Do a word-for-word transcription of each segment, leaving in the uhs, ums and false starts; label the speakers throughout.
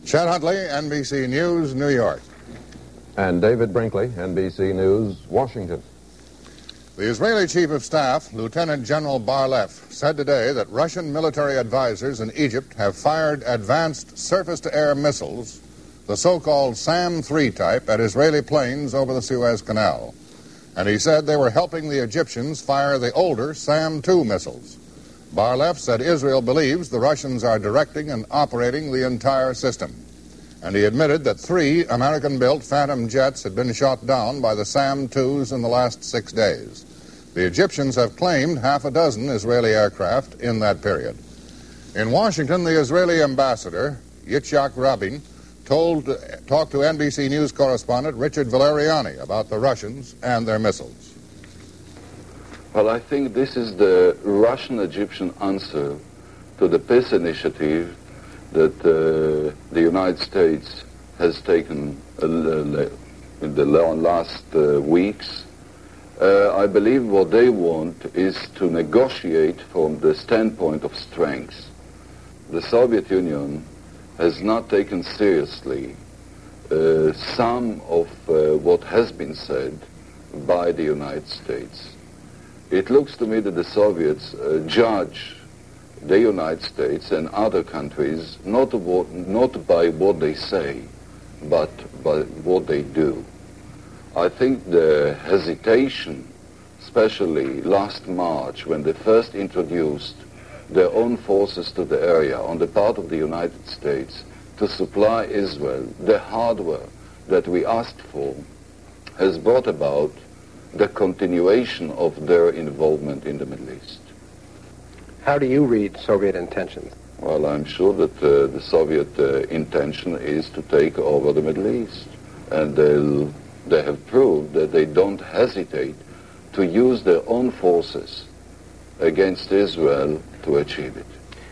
Speaker 1: Chad Huntley, N B C News, New York.
Speaker 2: And David Brinkley, N B C News, Washington.
Speaker 1: The Israeli Chief of Staff, Lieutenant General Bar-Lev, said today that Russian military advisors in Egypt have fired advanced surface-to-air missiles, the so-called SAM three type, at Israeli planes over the Suez Canal. And he said they were helping the Egyptians fire the older SAM two missiles. Bar-Lev said Israel believes the Russians are directing and operating the entire system. And he admitted that three American-built Phantom jets had been shot down by the SAM twos in the last six days. The Egyptians have claimed half a dozen Israeli aircraft in that period. In Washington, the Israeli ambassador, Yitzhak Rabin, told, talked to N B C News correspondent Richard Valeriani about the Russians and their missiles.
Speaker 3: Well, I think this is the Russian-Egyptian answer to the peace initiative that uh, the United States has taken uh, in the last uh, weeks. Uh, I believe what they want is to negotiate from the standpoint of strength. The Soviet Union has not taken seriously uh, some of uh, what has been said by the United States. It looks to me that the Soviets uh, judge the United States and other countries not, about, not by what they say, but by what they do. I think the hesitation, especially last March when they first introduced their own forces to the area on the part of the United States to supply Israel the hardware that we asked for, has brought about the continuation of their involvement in the Middle East.
Speaker 4: How do you read Soviet intentions?
Speaker 3: Well, I'm sure that uh, the Soviet uh, intention is to take over the Middle East. And they'll, they have proved that they don't hesitate to use their own forces against Israel to achieve it.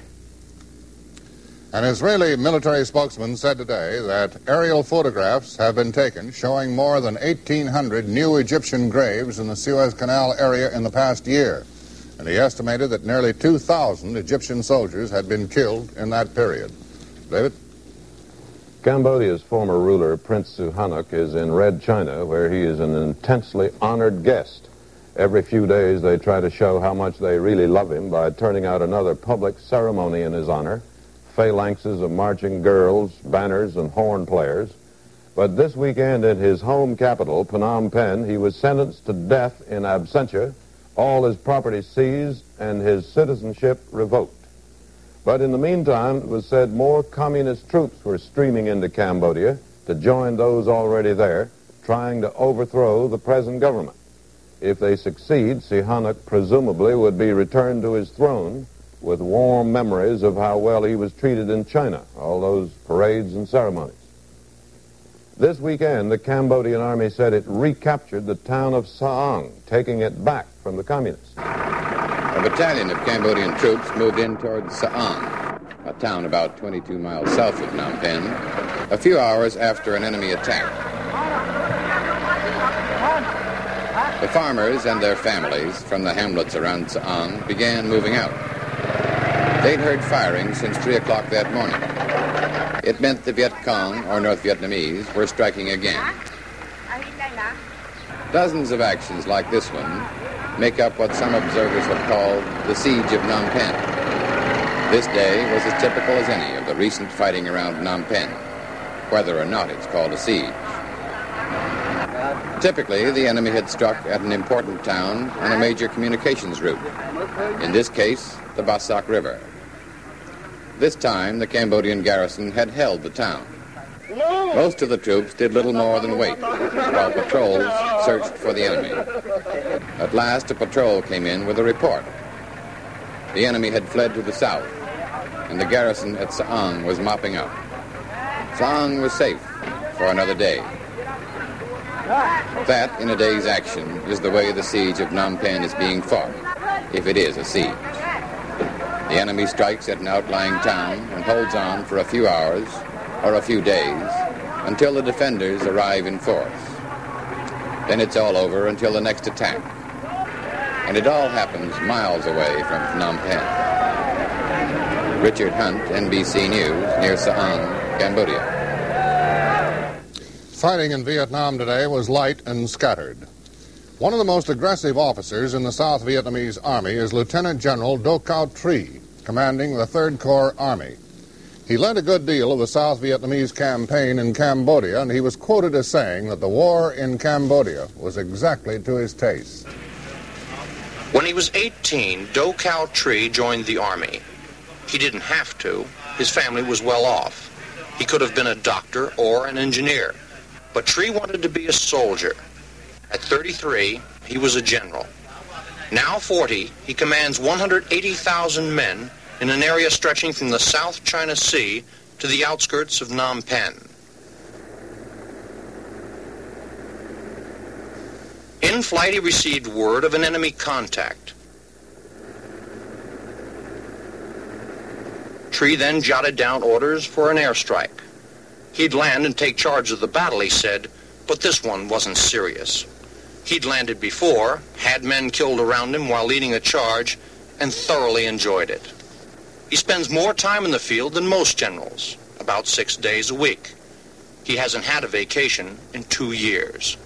Speaker 1: An Israeli military spokesman said today that aerial photographs have been taken showing more than eighteen hundred new Egyptian graves in the Suez Canal area in the past year. And he estimated that nearly two thousand Egyptian soldiers had been killed in that period. David?
Speaker 2: Cambodia's former ruler, Prince Sihanouk, is in Red China, where he is an intensely honored guest. Every few days they try to show how much they really love him by turning out another public ceremony in his honor, phalanxes of marching girls, banners, and horn players. But this weekend in his home capital, Phnom Penh, he was sentenced to death in absentia, all his property seized, and his citizenship revoked. But in the meantime, it was said more communist troops were streaming into Cambodia to join those already there, trying to overthrow the present government. If they succeed, Sihanouk presumably would be returned to his throne with warm memories of how well he was treated in China, all those parades and ceremonies. This weekend, the Cambodian army said it recaptured the town of Saang, taking it back from the communists.
Speaker 5: A battalion of Cambodian troops moved in toward Saang, a town about twenty-two miles south of Phnom Penh, a few hours after an enemy attack. The farmers and their families from the hamlets around Saang began moving out. They'd heard firing since three o'clock that morning. It meant the Viet Cong, or North Vietnamese, were striking again. Dozens of actions like this one make up what some observers have called the Siege of Phnom Penh. This day was as typical as any of the recent fighting around Phnom Penh, whether or not it's called a siege. Typically, the enemy had struck at an important town on a major communications route. In this case, the Bassac River. This time, the Cambodian garrison had held the town. Most of the troops did little more than wait, while patrols searched for the enemy. At last, a patrol came in with a report. The enemy had fled to the south, and the garrison at Saang was mopping up. Saang was safe for another day. That, in a day's action, is the way the siege of Phnom Penh is being fought, if it is a siege. The enemy strikes at an outlying town and holds on for a few hours or a few days until the defenders arrive in force. Then it's all over until the next attack. And it all happens miles away from Phnom Penh. Richard Hunt, N B C News, near Saang, Cambodia.
Speaker 1: Fighting in Vietnam today was light and scattered. One of the most aggressive officers in the South Vietnamese Army is Lieutenant General Do Cao Tri, commanding the Third Corps Army. He led a good deal of the South Vietnamese campaign in Cambodia, and he was quoted as saying that the war in Cambodia was exactly to his taste.
Speaker 6: When he was eighteen, Do Cao Tri joined the Army. He didn't have to. His family was well off. He could have been a doctor or an engineer. But Tri wanted to be a soldier. At thirty-three, he was a general. Now forty, he commands one hundred eighty thousand men in an area stretching from the South China Sea to the outskirts of Phnom Penh. In flight, he received word of an enemy contact. Tri then jotted down orders for an airstrike. He'd land and take charge of the battle, he said, but this one wasn't serious. He'd landed before, had men killed around him while leading a charge, and thoroughly enjoyed it. He spends more time in the field than most generals, about six days a week. He hasn't had a vacation in two years.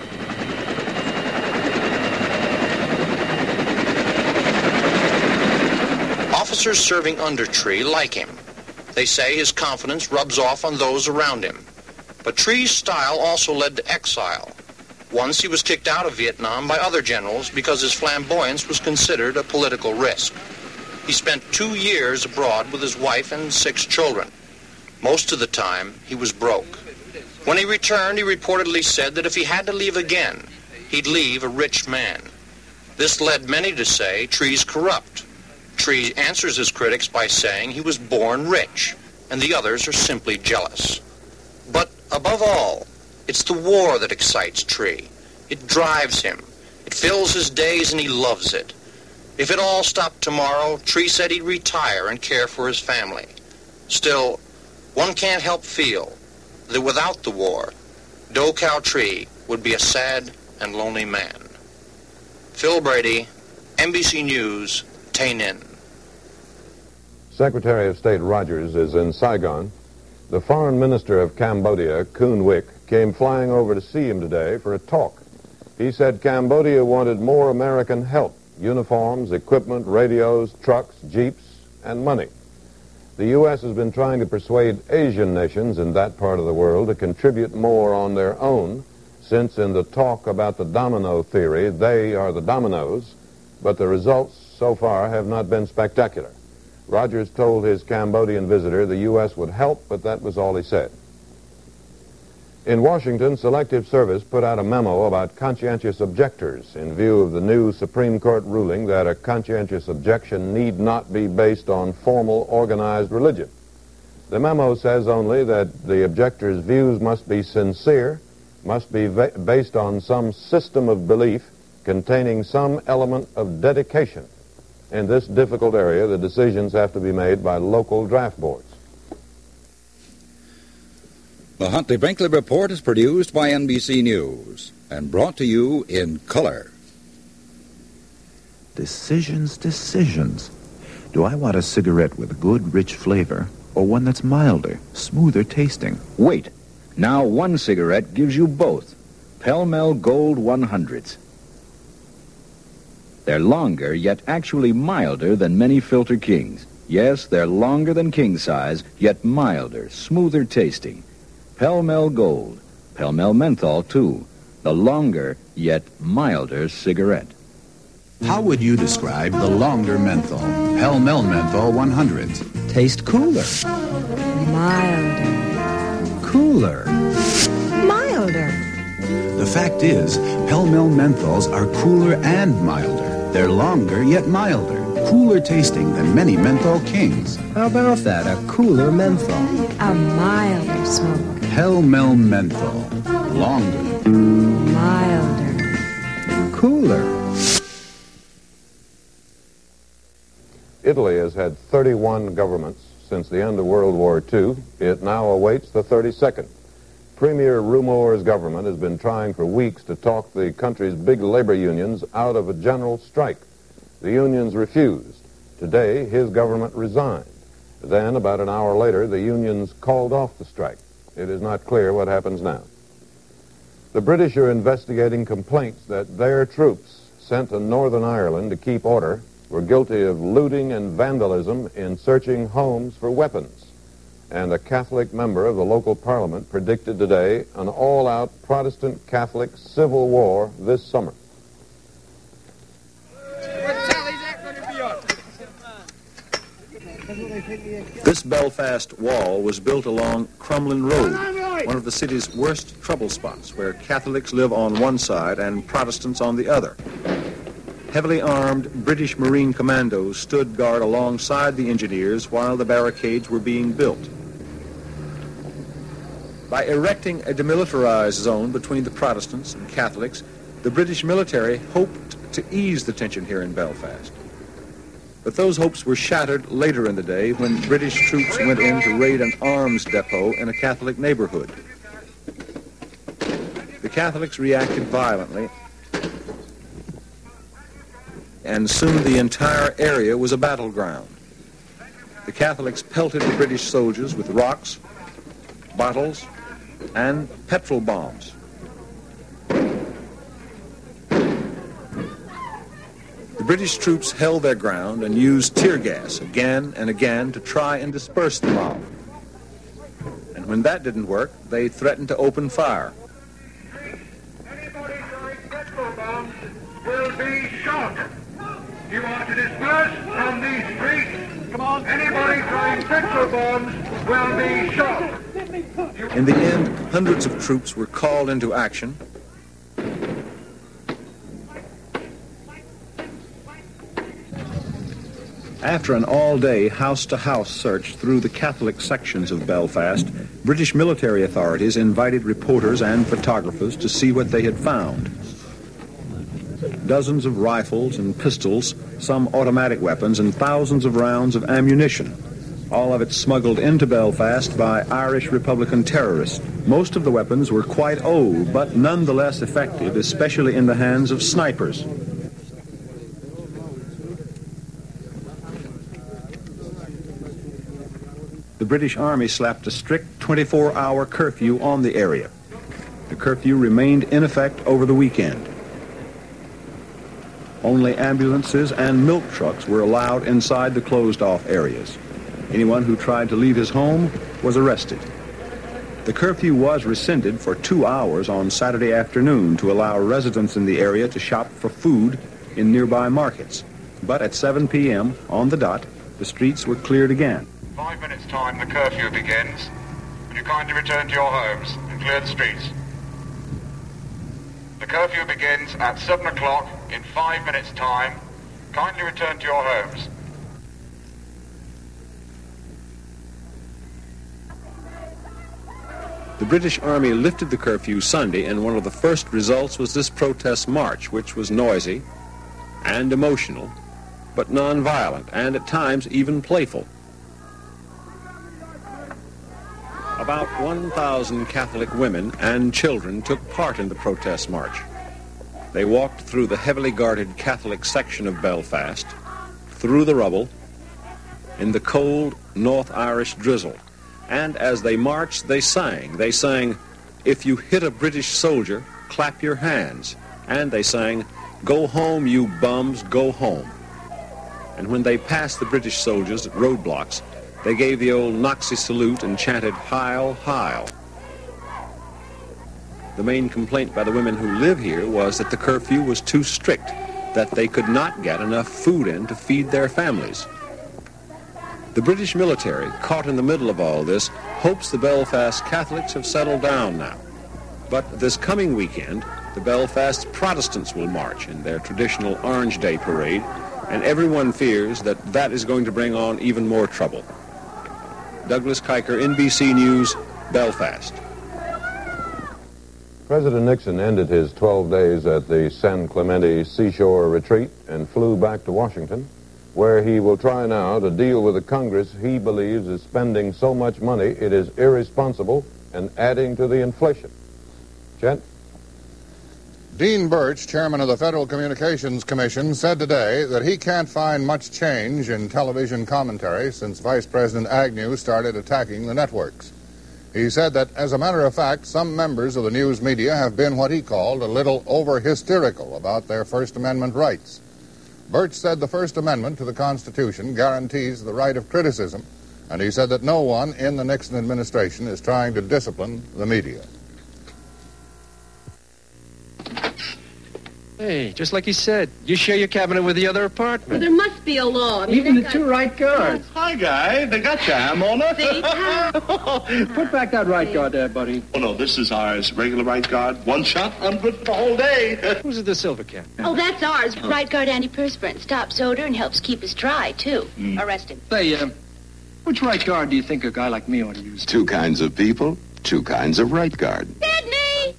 Speaker 6: Officers serving under Tri like him. They say his confidence rubs off on those around him. But Tri's style also led to exile. Once he was kicked out of Vietnam by other generals because his flamboyance was considered a political risk. He spent two years abroad with his wife and six children. Most of the time, he was broke. When he returned, he reportedly said that if he had to leave again, he'd leave a rich man. This led many to say Tri's corrupt. Tri answers his critics by saying he was born rich, and the others are simply jealous. But above all, it's the war that excites Tri. It drives him. It fills his days, and he loves it. If it all stopped tomorrow, Tri said he'd retire and care for his family. Still, one can't help feel that without the war, Do Cao Tri would be a sad and lonely man. Phil Brady, N B C News, Tay Ninh.
Speaker 2: Secretary of State Rogers is in Saigon. The Foreign Minister of Cambodia, Kun Wik, came flying over to see him today for a talk. He said Cambodia wanted more American help, uniforms, equipment, radios, trucks, jeeps, and money. The U S has been trying to persuade Asian nations in that part of the world to contribute more on their own, since in the talk about the domino theory, they are the dominoes, but the results so far have not been spectacular. Rogers told his Cambodian visitor the U S would help, but that was all he said. In Washington, Selective Service put out a memo about conscientious objectors in view of the new Supreme Court ruling that a conscientious objection need not be based on formal organized religion. The memo says only that the objector's views must be sincere, must be va- based on some system of belief containing some element of dedication. In this difficult area, the decisions have to be made by local draft boards.
Speaker 7: The Huntley Brinkley Report is produced by N B C News and brought to you in color.
Speaker 8: Decisions, decisions. Do I want a cigarette with a good, rich flavor, or one that's milder, smoother tasting?
Speaker 9: Wait. Now one cigarette gives you both. Pall Mall Gold one hundreds. They're longer, yet actually milder than many Filter Kings. Yes, they're longer than king size, yet milder, smoother tasting. Pall Mall Gold. Pall Mall Menthol, too. The longer, yet milder cigarette.
Speaker 10: How would you describe the longer menthol? Pall Mall Menthol one hundreds.
Speaker 11: Taste cooler.
Speaker 12: Milder.
Speaker 11: Cooler.
Speaker 12: Milder.
Speaker 10: The fact is, Pall Mall Menthols are cooler and milder. They're longer, yet milder. Cooler tasting than many menthol kings.
Speaker 11: How about that? A cooler menthol.
Speaker 12: A milder smoke.
Speaker 10: Pall Mall Menthol. Longer.
Speaker 12: Milder.
Speaker 11: Cooler.
Speaker 2: Italy has had thirty-one governments since the end of World War Two. It now awaits the thirty-second. Premier Rumor's government has been trying for weeks to talk the country's big labor unions out of a general strike. The unions refused. Today, his government resigned. Then, about an hour later, the unions called off the strike. It is not clear what happens now. The British are investigating complaints that their troops sent to Northern Ireland to keep order were guilty of looting and vandalism in searching homes for weapons. And a Catholic member of the local parliament predicted today an all-out Protestant Catholic civil war this summer.
Speaker 13: This Belfast wall was built along Crumlin Road, one of the city's worst trouble spots, where Catholics live on one side and Protestants on the other. Heavily armed British Marine commandos stood guard alongside the engineers while the barricades were being built. By erecting a demilitarized zone between the Protestants and Catholics, the British military hoped to ease the tension here in Belfast. But those hopes were shattered later in the day when British troops went in to raid an arms depot in a Catholic neighborhood. The Catholics reacted violently, and soon the entire area was a battleground. The Catholics pelted the British soldiers with rocks, bottles, and petrol bombs. The British troops held their ground and used tear gas again and again to try and disperse the mob. And when that didn't work, they threatened to open fire.
Speaker 14: Anybody throwing petrol bombs will be shot. You are to disperse from these streets. Come on. Anybody throwing petrol bombs will be shot.
Speaker 13: In the end, hundreds of troops were called into action. After an all-day house-to-house search through the Catholic sections of Belfast, British military authorities invited reporters and photographers to see what they had found. Dozens of rifles and pistols, some automatic weapons, and thousands of rounds of ammunition. All of it smuggled into Belfast by Irish Republican terrorists. Most of the weapons were quite old, but nonetheless effective, especially in the hands of snipers. The British Army slapped a strict twenty-four hour curfew on the area. The curfew remained in effect over the weekend. Only ambulances and milk trucks were allowed inside the closed-off areas. Anyone who tried to leave his home was arrested. The curfew was rescinded for two hours on Saturday afternoon to allow residents in the area to shop for food in nearby markets. But at seven p.m. on the dot, the streets were cleared again.
Speaker 14: Five minutes' time, the curfew begins. Would you kindly return to your homes and clear the streets? The curfew begins at seven o'clock in five minutes' time. Kindly return to your homes.
Speaker 13: The British Army lifted the curfew Sunday, and one of the first results was this protest march, which was noisy and emotional, but non-violent, and at times even playful. About one thousand Catholic women and children took part in the protest march. They walked through the heavily guarded Catholic section of Belfast, through the rubble, in the cold North Irish drizzle. And as they marched, they sang. They sang, "If you hit a British soldier, clap your hands." And they sang, "Go home, you bums, go home." And when they passed the British soldiers at roadblocks, they gave the old Nazi salute and chanted, "Heil, Heil." The main complaint by the women who live here was that the curfew was too strict, that they could not get enough food in to feed their families. The British military, caught in the middle of all this, hopes the Belfast Catholics have settled down now. But this coming weekend, the Belfast Protestants will march in their traditional Orange Day parade, and everyone fears that that is going to bring on even more trouble. Douglas Kiker, N B C News, Belfast.
Speaker 2: President Nixon ended his twelve days at the San Clemente Seashore Retreat and flew back to Washington, where he will try now to deal with a Congress he believes is spending so much money it is irresponsible and adding to the inflation. Chet?
Speaker 1: Dean Birch, chairman of the Federal Communications Commission, said today that he can't find much change in television commentary since Vice President Agnew started attacking the networks. He said that, as a matter of fact, some members of the news media have been what he called a little over-hysterical about their First Amendment rights. Birch said the First Amendment to the Constitution guarantees the right of criticism, and he said that no one in the Nixon administration is trying to discipline the media.
Speaker 4: Hey, just like he said, you share your cabinet with the other apartment.
Speaker 15: Well, there must be a law. I mean,
Speaker 4: Even the
Speaker 15: got...
Speaker 4: two right guards.
Speaker 16: Hi, guy. They got you, huh, Mona?
Speaker 15: See?
Speaker 4: Put back that right guard there, buddy.
Speaker 16: Oh, no, this is ours. Regular right guard. One shot, I'm good for the whole day.
Speaker 4: Who's it, the silver cap?
Speaker 15: Oh, that's ours. Right guard antiperspirant. Stops odor and helps keep us dry, too. Mm. Arrest him.
Speaker 4: Say, uh, which right guard do you think a guy like me ought to use?
Speaker 17: Two kinds of people, two kinds of right guard.
Speaker 15: Sydney!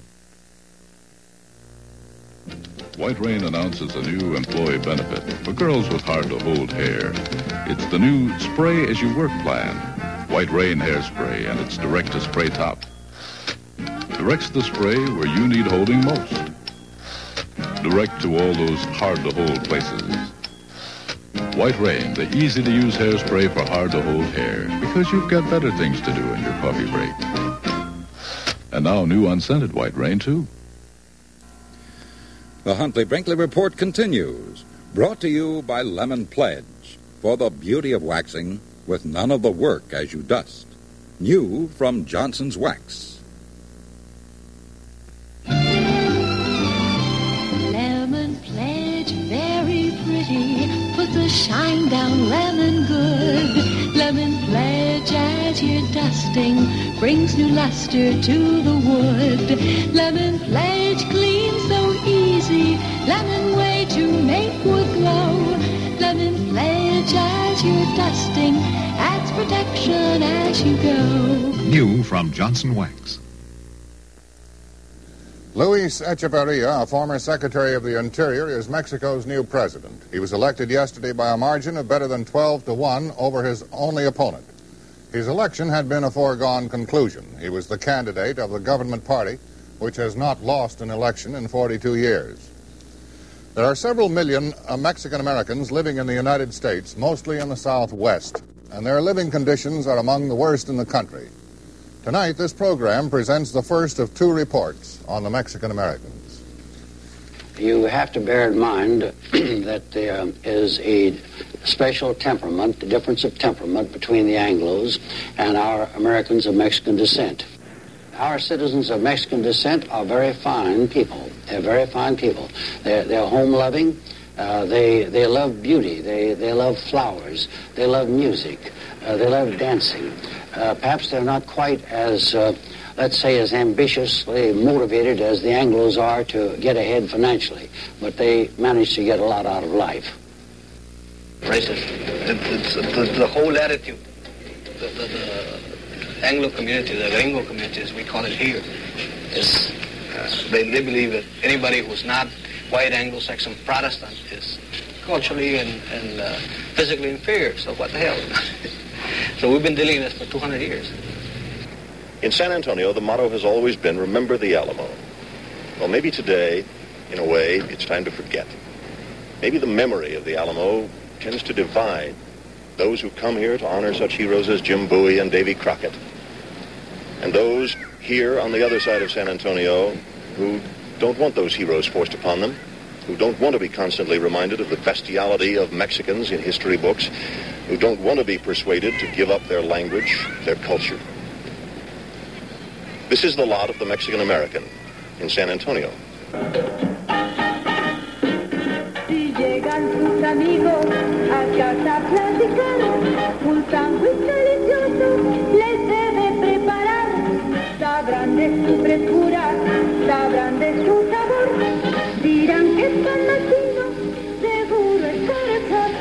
Speaker 18: White Rain announces a new employee benefit for girls with hard-to-hold hair. It's the new Spray As You Work plan. White Rain hairspray and its direct-to-spray top. Directs the spray where you need holding most. Direct to all those hard-to-hold places. White Rain, the easy-to-use hairspray for hard-to-hold hair, because you've got better things to do in your coffee break. And now new unscented White Rain, too.
Speaker 7: The Huntley Brinkley Report continues, brought to you by Lemon Pledge, for the beauty of waxing with none of the work as you dust. New from Johnson's Wax.
Speaker 19: Lemon Pledge, very pretty, puts a shine down lemon good. Lemon Pledge as you're dusting, brings new luster to the wood. Lemon Pledge cleans so easy, lemon way to make wood glow. Lemon Pledge as you're dusting, adds protection as you go.
Speaker 20: New from Johnson Wax.
Speaker 1: Luis Echeverria, a former Secretary of the Interior, is Mexico's new president. He was elected yesterday by a margin of better than twelve to one over his only opponent. His election had been a foregone conclusion. He was the candidate of the government party, which has not lost an election in forty-two years. There are several million uh, Mexican Americans living in the United States, mostly in the Southwest, and their living conditions are among the worst in the country. Tonight, this program presents the first of two reports on the Mexican Americans.
Speaker 21: You have to bear in mind that there is a special temperament, the difference of temperament between the Anglos and our Americans of Mexican descent. Our citizens of Mexican descent are very fine people. They're very fine people. They're, they're home-loving. Uh, they, they love beauty. They, they love flowers. They love music. Uh, they love dancing. Uh, perhaps they're not quite as, uh, let's say, as ambitiously motivated as the Anglos are to get ahead financially, but they manage to get a lot out of life.
Speaker 22: Racist. It's, it's the, the whole attitude. The, the, the Anglo community, the gringo community, as we call it here, is uh, they, they believe that anybody who's not white Anglo-Saxon Protestant is culturally and, and uh, physically inferior. So what the hell? So we've been dealing with this for two hundred years.
Speaker 23: In San Antonio, the motto has always been, remember the Alamo. Well, maybe today, in a way, it's time to forget. Maybe the memory of the Alamo tends to divide those who come here to honor such heroes as Jim Bowie and Davy Crockett, and those here on the other side of San Antonio who don't want those heroes forced upon them, who don't want to be constantly reminded of the bestiality of Mexicans in history books, who don't want to be persuaded to give up their language, their culture. This is the lot of the Mexican American in San Antonio.
Speaker 19: Si llegan sus amigos a casa a platicar, un sándwich delicioso les debe preparar. Sabrán de su frescura, sabrán de su sabor, dirán que es pan latino, seguro es corazón.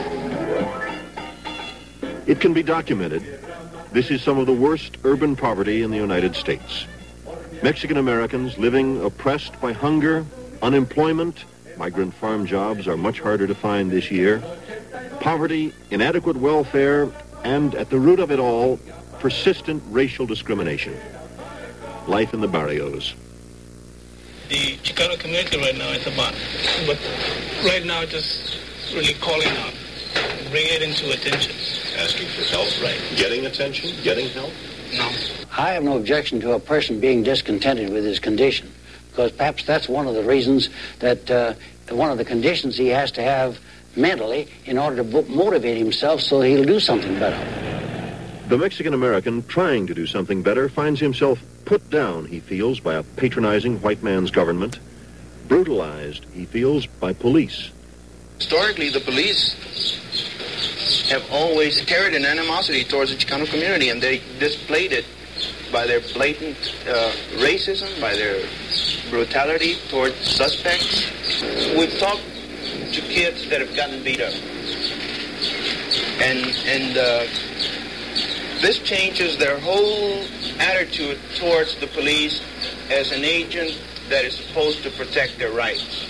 Speaker 23: It can be documented. This is some of the worst urban poverty in the United States. Mexican Americans living oppressed by hunger, unemployment. Migrant farm jobs are much harder to find this year. Poverty, inadequate welfare, and at the root of it all, persistent racial discrimination. Life in the barrios.
Speaker 3: the Chicano community right now is about. But right now, just really calling out, bring it into attention.
Speaker 23: Asking for help?
Speaker 3: Right.
Speaker 23: Getting attention? Getting help?
Speaker 3: No.
Speaker 21: I have no objection to a person being discontented with his condition, because perhaps that's one of the reasons that uh, one of the conditions he has to have mentally in order to bo- motivate himself so he'll do something better.
Speaker 5: The Mexican-American trying to do something better finds himself put down, he feels, by a patronizing white man's government, brutalized, he feels, by police.
Speaker 22: Historically, the police have always carried an animosity towards the Chicano community, and they displayed it by their blatant uh, racism, by their brutality towards suspects. We've talked to kids that have gotten beat up, and and uh, this changes their whole attitude towards the police as an agent that is supposed to protect their rights.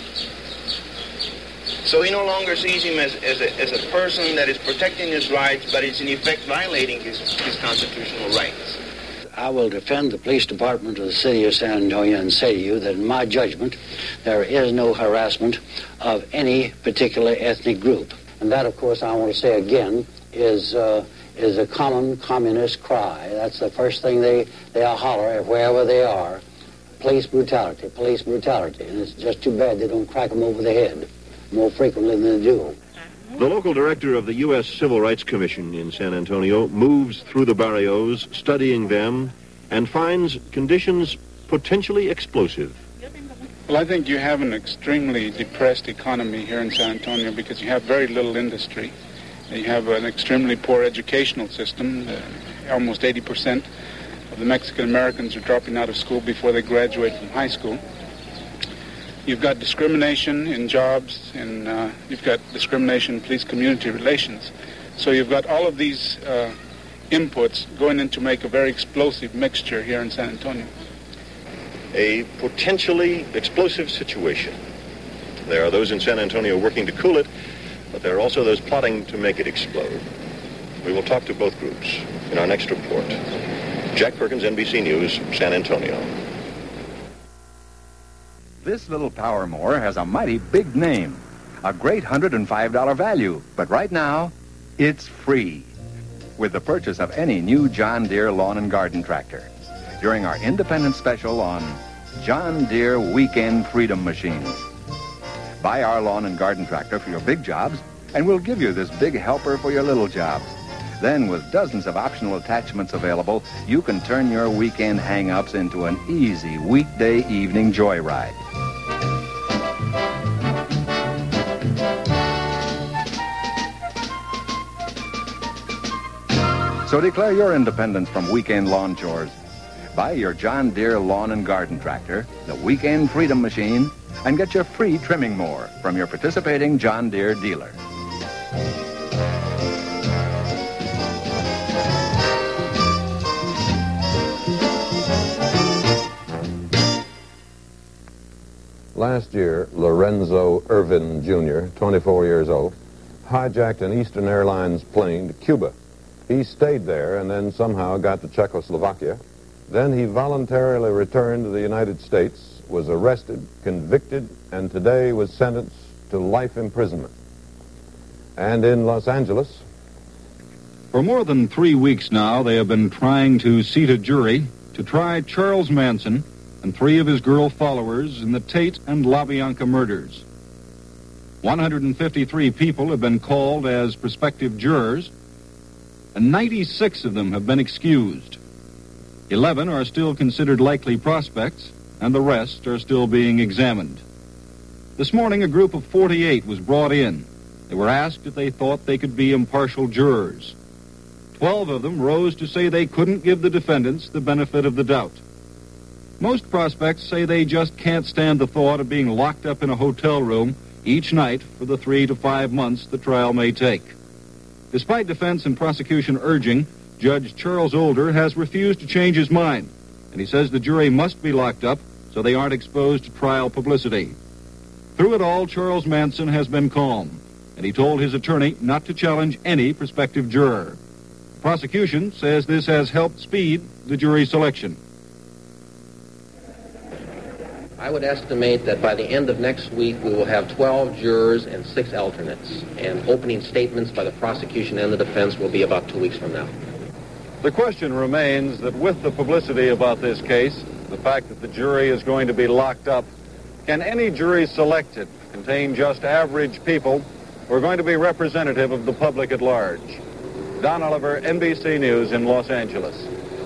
Speaker 22: So he no longer sees him as, as, a, as a person that is protecting his rights, but is in effect violating his, his constitutional rights.
Speaker 21: I will defend the police department of the city of San Antonio and say to you that in my judgment, there is no harassment of any particular ethnic group. And that, of course, I want to say again, is uh, is a common communist cry. That's the first thing they, they holler at wherever they are. Police brutality, police brutality. And it's just too bad they don't crack them over the head more frequently than they do.
Speaker 5: The local director of the U S Civil Rights Commission in San Antonio moves through the barrios, studying them, and finds conditions potentially explosive.
Speaker 6: Well, I think you have an extremely depressed economy here in San Antonio because you have very little industry. You have an extremely poor educational system. Uh, almost eighty percent of the Mexican Americans are dropping out of school before they graduate from high school. You've got discrimination in jobs, and uh, you've got discrimination in police community relations. So you've got all of these uh, inputs going in to make a very explosive mixture here in San Antonio.
Speaker 23: A potentially explosive situation. There are those in San Antonio working to cool it, but there are also those plotting to make it explode. We will talk to both groups in our next report. Jack Perkins, N B C News, San Antonio.
Speaker 24: This little power mower has a mighty big name, a great one hundred five dollars value, but right now, it's free with the purchase of any new John Deere lawn and garden tractor during our independent special on John Deere Weekend Freedom Machines. Buy our lawn and garden tractor for your big jobs, and we'll give you this big helper for your little jobs. Then, with dozens of optional attachments available, you can turn your weekend hang-ups into an easy weekday evening joyride. So declare your independence from weekend lawn chores. Buy your John Deere lawn and garden tractor, the Weekend Freedom Machine, and get your free trimming mower from your participating John Deere dealer.
Speaker 2: Last year, Lorenzo Irvin Junior, twenty-four years old, hijacked an Eastern Airlines plane to Cuba. He stayed there and then somehow got to Czechoslovakia. Then he voluntarily returned to the United States, was arrested, convicted, and today was sentenced to life imprisonment. And in Los Angeles...
Speaker 25: For more than three weeks now, they have been trying to seat a jury to try Charles Manson and three of his girl followers in the Tate and LaBianca murders. one hundred fifty-three people have been called as prospective jurors, and ninety-six of them have been excused. Eleven are still considered likely prospects, and the rest are still being examined. This morning, a group of forty-eight was brought in. They were asked if they thought they could be impartial jurors. Twelve of them rose to say they couldn't give the defendants the benefit of the doubt. Most prospects say they just can't stand the thought of being locked up in a hotel room each night for the three to five months the trial may take. Despite defense and prosecution urging, Judge Charles Older has refused to change his mind, and he says the jury must be locked up so they aren't exposed to trial publicity. Through it all, Charles Manson has been calm, and he told his attorney not to challenge any prospective juror. The prosecution says this has helped speed the jury selection.
Speaker 8: I would estimate that by the end of next week we will have twelve jurors and six alternates, and opening statements by the prosecution and the defense will be about two weeks from now.
Speaker 2: The question remains that with the publicity about this case, the fact that the jury is going to be locked up, can any jury selected contain just average people who are going to be representative of the public at large? Don Oliver, N B C News in Los Angeles.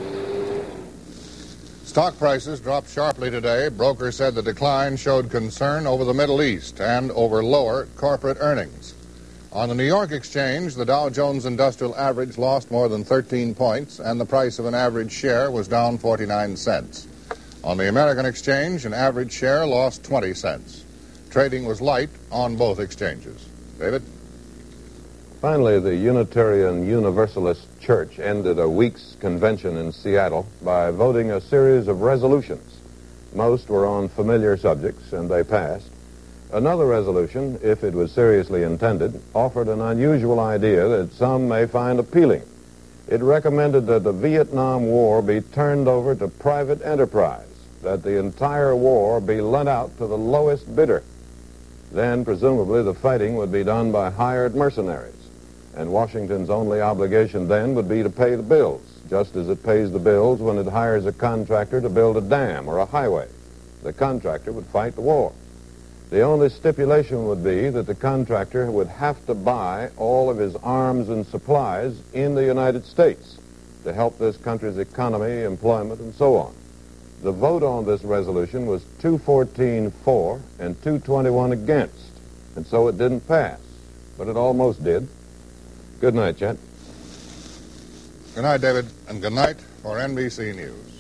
Speaker 1: Stock prices dropped sharply today. Brokers said the decline showed concern over the Middle East and over lower corporate earnings. On the New York Exchange, the Dow Jones Industrial Average lost more than thirteen points, and the price of an average share was down forty-nine cents. On the American Exchange, an average share lost twenty cents. Trading was light on both exchanges. David?
Speaker 2: Finally, the Unitarian Universalist Church ended a week's convention in Seattle by voting a series of resolutions. Most were on familiar subjects, and they passed. Another resolution, if it was seriously intended, offered an unusual idea that some may find appealing. It recommended that the Vietnam War be turned over to private enterprise, that the entire war be lent out to the lowest bidder. Then, presumably, the fighting would be done by hired mercenaries, and Washington's only obligation then would be to pay the bills, just as it pays the bills when it hires a contractor to build a dam or a highway. The contractor would fight the war. The only stipulation would be that the contractor would have to buy all of his arms and supplies in the United States to help this country's economy, employment, and so on. The vote on this resolution was two fourteen for and two twenty-one against, and so it didn't pass, but it almost did. Good night, Chet.
Speaker 1: Good night, David, and good night for N B C News.